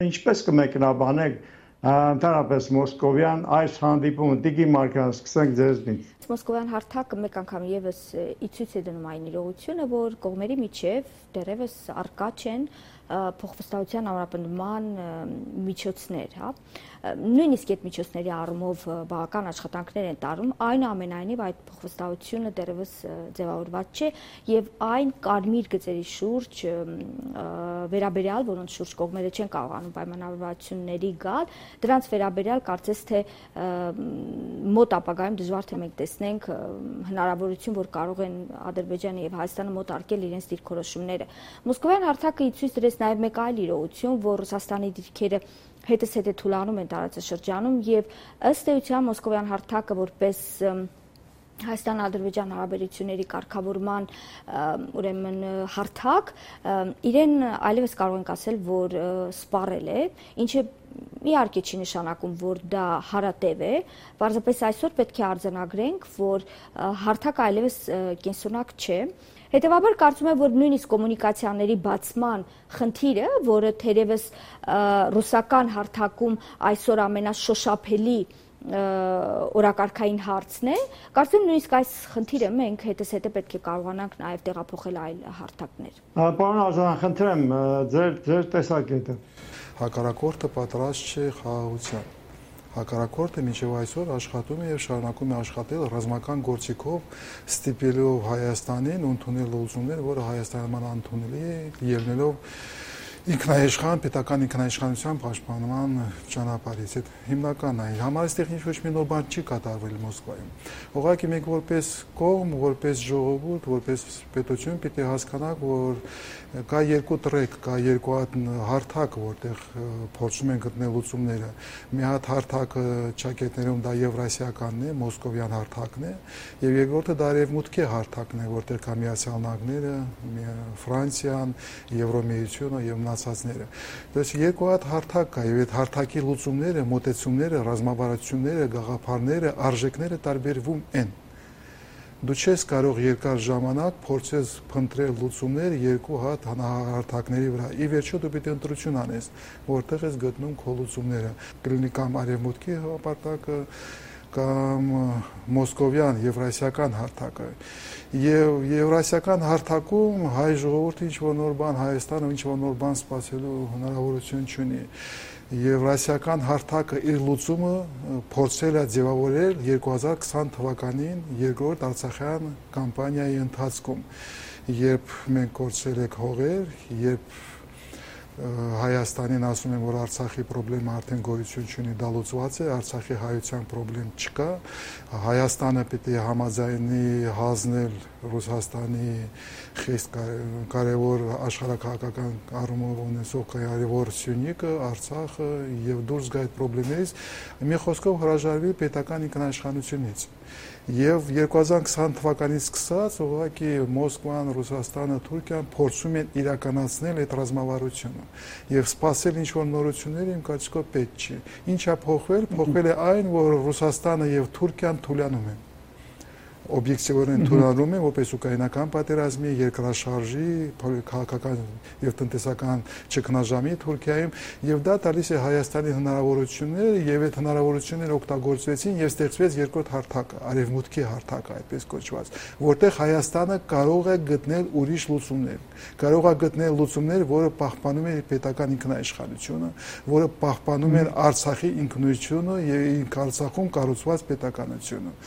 Ինչպես կմեկնաբանեք ընդհանրապես մոսկովյան այս հանդիպումը Տիկի Մարկյան, սկսենք ձեզնից։ Մոսկովյան հարթակը մեկ անգամ եւս ի ցույց է դնում այն իրողությունը, որ կողմերի միջև դեռևս առկա չեն փոխվստահության ամրապնդման միջոցներ, հա, նույնիսկ այդ միջոցների առումով բավական աշխատանքներ են տարում, այնուամենայնիվ այդ փոխվստահությունը դեռևս ձևավորված չէ եւ այն կարմիր գծերի շուրջ վերաբերյալ, որոնց շուրջ կողմերը չեն կարողանում պայմանավորվածությունների գալ, դրանց վերաբերյալ կարծես թե մոտ ապագայում դժվար թե մենք տեսնենք հնարավորություն, որ կարող են Ադրբեջանը եւ Հայաստանը մոտ արկել իրենց դիրքորոշումները։ Մոսկովյան հարթակը ի ցույց դրեց նաեւ մեկ այլ իրողություն, որ Ռուսաստանի դիրքերը հետզհետե թուլանում են տարածաշրջանում եւ ըստ էության Մոսկովյան հարթակը որպես Հայաստան-Ադրբեջան հարաբերությունների կարգավորման ուրեմն հարթակ իրեն այլևս կարող ենք ասել, որ սպառել է, ինչը իհարկե չի նշանակում, որ դա հարատև է, պարզապես այսօր պետք է արձանագրենք, որ հարթակը այլևս կենսունակ չէ։ Հետևաբար կարծում եմ, որ նույնիսկ կոմունիկացիաների բացման խնդիրը, որը թերևս ռուսական հարթակում այսօր ամենաշոշափելի օրակարգային հարցն է, կարծում նույնիսկ այս խնդիրը մենք հետզհետե պետք է կարողանանք նաև տեղափոխել այլ հարթակներ։ Պարոն Ազարյան, խնդրեմ ձեր տեսակետը։ Հակառակորդը պատրաստ չէ խաղաղության։ Հակառակորդը մինչև այսօր աշխատում է եւ շարունակում է աշխատել ռազմական գործիքով, ստիպելով Հայաստանին ընդունել լուծումներ, որը Հայաստանին անընդունելի է, ելնելով ինքնաիշխան, պետական ինքնաիշխանության պաշտպանման ճանապարհից։ Այդ հիմնականն է։ Համար այստեղ ինչ-որ մի նոր բան չի կատարվել Մոսկվայում։ Ուղղակի մենք որպես կողմ, որպես ժողովուրդ, որպես պետություն պիտի հասկանանք, որ կա երկու տրեք, կա երկու հատ հարթակ, որտեղ փորձում են գտնել լուծումները։ Մի հատ հարթակը ճակետներում դա եվրասիականն է, մոսկովյան հարթակն է, եւ երկրորդը դա արևմուտքի հարթակն է, որտեղ կա Միացյալ Նահանգները, Ֆրանսիան, Եվրոմիությունը եւ մնացածները։ Դες երկու հատ հարթակ կա եւ այդ հարթակի լուծումները, մոտեցումները, ռազմավարությունները, գաղափարները, արժեքները տարբերվում են։ Դու չես կարող երկար ժամանակ փորձես փնտրել լուծումներ երկու հատ հարթակների վրա։ Ի վերջո դու պետք է ընտրություն անես, որտեղ ես գտնում քո լուծումները։ Կլինի կամ արևմուտքի հապարտակը, կամ մոսկովյան եվրասիական հարթակը։ Եվ եվրասիական հարթակում հայ ժողովուրդը ինչ-որ նոր բան Հայաստանը ինչ-որ նոր բան սպասելու հնարավորություն չունի։ Եվրասիական հարթակը իր լուծումը փորձել է ձևավորել 2020 թվականին երկրորդ Արցախյան կամպանիայի ընթացքում, երբ մենք կորցրել ենք հողեր, երբ Հայաստանին ասում են, որ Արցախի խնդրը արդեն գոյություն չունի, դա լուծված է, Արցախի հայության խնդրեմ չկա, Հայաստանը պիտի համաձայնի հանձնել Ռուսաստանի խիստ կարևոր աշխարհակահաղական առումով ունեցող կարևոր Սյունիքը, Արցախը եւ դուրս գա այդ խնդրից, մի խոսքով հրաժարվի պետական ինքնաիշխանությունից։ Եվ 2020 թվականից սկսած ուղղակի Մոսկվան, Ռուսաստանը, Թուրքիան փորձում են իրականացնել այդ ռազմավարությունը եւ սпасել ինչ-որ նորություններ իմ կարծիքով պետք չի։ Ինչա փոխվել, փոխվել է այն, որ Ռուսաստանը եւ Թուրքիան թուլանում են։ Օբյեկտիվորեն թույլատրում են որպես ուկրաինական պատերազմի, երկրաշարժի, քաղաքական եւ տնտեսական ճգնաժամի Թուրքիայում եւ դա տալիս է Հայաստանի հնարավորությունները եւ այդ հնարավորությունները օգտագործվեցին եւ ստեղծվեց երկրորդ հարթակը, արևմուտքի հարթակը, այդպես կոչված, որտեղ Հայաստանը կարող է գտնել ուրիշ լուծումներ, կարող է գտնել լուծումներ, որը պահպանում է պետական ինքնաիշխանությունը, որը պահպանում է Արցախի ինքնությունը եւ Արցախում կառուցված պետականությունը։